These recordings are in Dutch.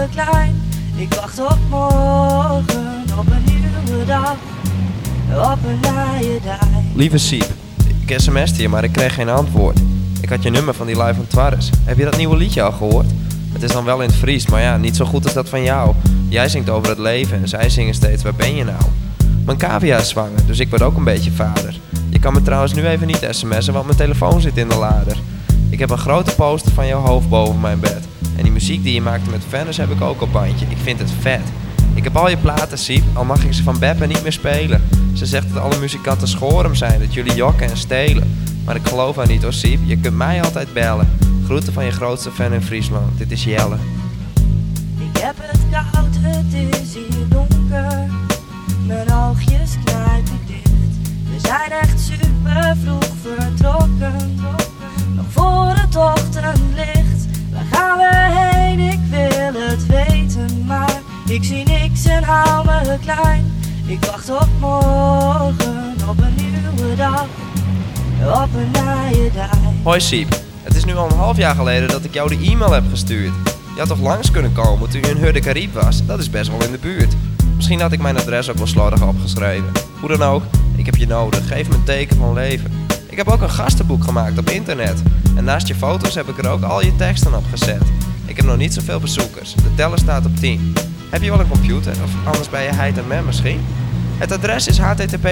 samen klein. Ik wacht op morgen, op een nieuwe dag, op een naaie dag. Lieve Siep, ik sms'te je, maar ik kreeg geen antwoord. Ik had je nummer van die live van Twarres. Heb je dat nieuwe liedje al gehoord? Het is dan wel in het Fries, maar ja, niet zo goed als dat van jou. Jij zingt over het leven en zij zingen steeds, waar ben je nou? Mijn cavia is zwanger, dus ik word ook een beetje vader. Je kan me trouwens nu even niet sms'en, want mijn telefoon zit in de lader. Ik heb een grote poster van jouw hoofd boven mijn bed. En die muziek die je maakte met Venus heb ik ook op bandje. Ik vind het vet. Ik heb al je platen, Siep, al mag ik ze van Beppe niet meer spelen. Ze zegt dat alle muzikanten schorum zijn, dat jullie jokken en stelen. Maar ik geloof haar niet hoor, Siep, je kunt mij altijd bellen. Groeten van je grootste fan in Friesland, dit is Jelle. Ik heb het koud, het is hier donker. Mijn oogjes knijp ik dicht. We zijn echt super vroeg vertrokken. Nog voor het ochtendlicht. Waar gaan we heen? Ik wil het weten, maar ik zie niks en hou me klein. Ik wacht op morgen, op een nieuwe dag, op een naaie dag. Hoi Siep, het is nu al een half jaar geleden dat ik jou de e-mail heb gestuurd. Je had toch langs kunnen komen toen je in Hurde Caribe was? Dat is best wel in de buurt. Misschien had ik mijn adres ook wel slordig opgeschreven. Hoe dan ook, ik heb je nodig, geef me een teken van leven. Ik heb ook een gastenboek gemaakt op internet. En naast je foto's heb ik er ook al je teksten op gezet. Ik heb nog niet zoveel bezoekers, de teller staat op 10. Heb je wel een computer, of anders ben je heid en man misschien? Het adres is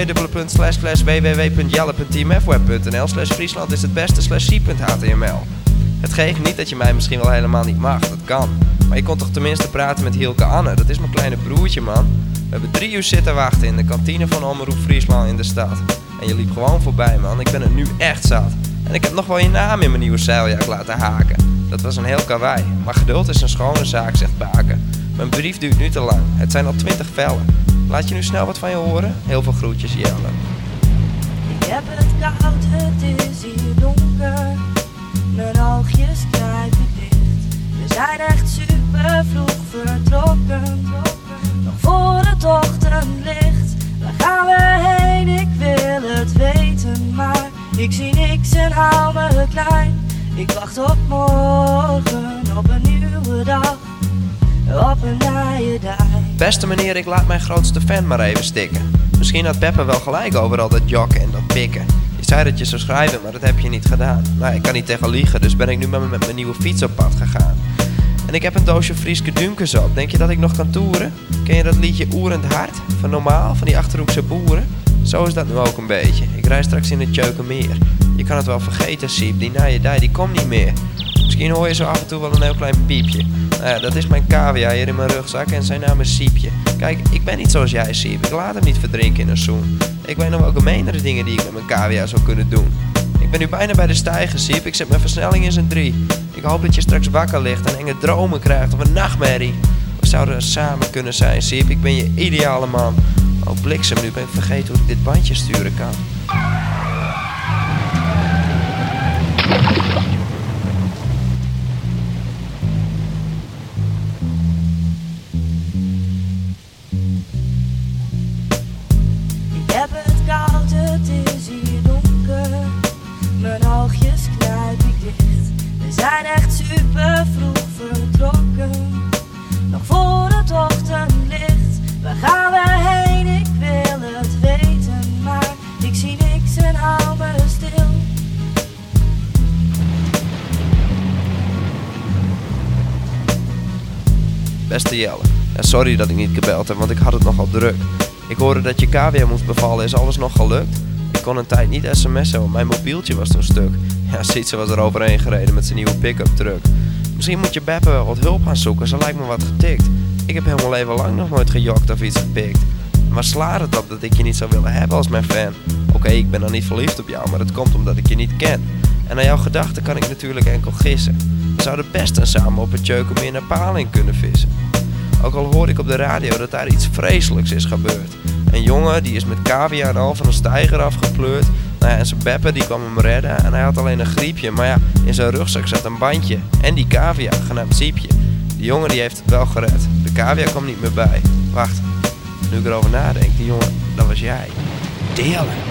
http://www.jelle.teamfweb.nl/Friesland is het beste/c.html. Het geeft niet dat je mij misschien wel helemaal niet mag, dat kan. Maar je kon toch tenminste praten met Hielke Anne, dat is mijn kleine broertje man. We hebben 3 uur zitten wachten in de kantine van Omroep Friesland in de stad. En je liep gewoon voorbij man, ik ben het nu echt zat. En ik heb nog wel je naam in mijn nieuwe zeiljak laten haken. Dat was een heel karwei, maar geduld is een schone zaak, zegt Baken. Mijn brief duurt nu te lang, het zijn al 20 vellen. Laat je nu snel wat van je horen? Heel veel groetjes, Jelle. Ik heb het koud, het is hier donker. Mijn oogjes knijp ik dicht. We zijn echt super vroeg vertrokken. Nog voor het ochtendlicht. Waar gaan we heen? Ik wil het weten, maar ik zie niks en hou me klein. Ik wacht op morgen, op een nieuwe dag, op een naaie dag. Beste meneer, ik laat mijn grootste fan maar even stikken. Misschien had Beppe wel gelijk over al dat jokken en dat pikken. Je zei dat je zou schrijven, maar dat heb je niet gedaan. Nou, ik kan niet tegen liegen, dus ben ik nu met mijn nieuwe fiets op pad gegaan. En ik heb een doosje Frieske Dunkers op. Denk je dat ik nog kan toeren? Ken je dat liedje Oerend Hart? Van Normaal, van die Achterhoekse boeren? Zo is dat nu ook een beetje. Ik rij straks in het Tjeukenmeer. Je kan het wel vergeten, Siep, die naaie dij, die komt niet meer. Misschien hoor je zo af en toe wel een heel klein piepje. Nou ja, dat is mijn cavia hier in mijn rugzak en zijn naam is Siepje. Kijk, ik ben niet zoals jij, Siep. Ik laat hem niet verdrinken in een zoen. Ik weet nog welke menere dingen die ik met mijn cavia zou kunnen doen. Ik ben nu bijna bij de steiger, Siep. Ik zet mijn versnelling in zijn 3. Ik hoop dat je straks wakker ligt en enge dromen krijgt of een nachtmerrie. We zouden samen kunnen zijn, Siep. Ik ben je ideale man. Oh, bliksem, nu ben ik vergeten hoe ik dit bandje sturen kan. Ik heb het koud, het is hier donker. Mijn oogjes knijp ik dicht. We zijn echt super vroeg vertrokken. Nog voor het ochtendlicht. Waar gaan we heen? Ik wil het weten, maar ik zie niks en hou me stil. Beste Jelle, ja, sorry dat ik niet gebeld heb, want ik had het nogal druk. Ik hoorde dat je cavia moest bevallen, is alles nog gelukt? Ik kon een tijd niet sms'en, want mijn mobieltje was toen stuk. Ja, Sietse was er overheen gereden met zijn nieuwe pick-up truck. Misschien moet je Beppe wel wat hulp gaan zoeken, ze lijkt me wat getikt. Ik heb helemaal leven lang nog nooit gejokt of iets gepikt. Maar slaat het op dat ik je niet zou willen hebben als mijn fan? Oké, ik ben dan niet verliefd op jou, maar dat komt omdat ik je niet ken. En naar jouw gedachten kan ik natuurlijk enkel gissen. We zouden best en samen op het Tjeukenmeer naar Paling kunnen vissen. Ook al hoor ik op de radio dat daar iets vreselijks is gebeurd. Een jongen die is met cavia en al van een steiger afgepleurd. Nou ja, en zijn Beppe die kwam hem redden en hij had alleen een griepje. Maar ja, in zijn rugzak zat een bandje en die cavia, genaamd Siepje. Die jongen die heeft het wel gered. De cavia kwam niet meer bij. Wacht, nu ik erover nadenk, die jongen, dat was jij. Delen.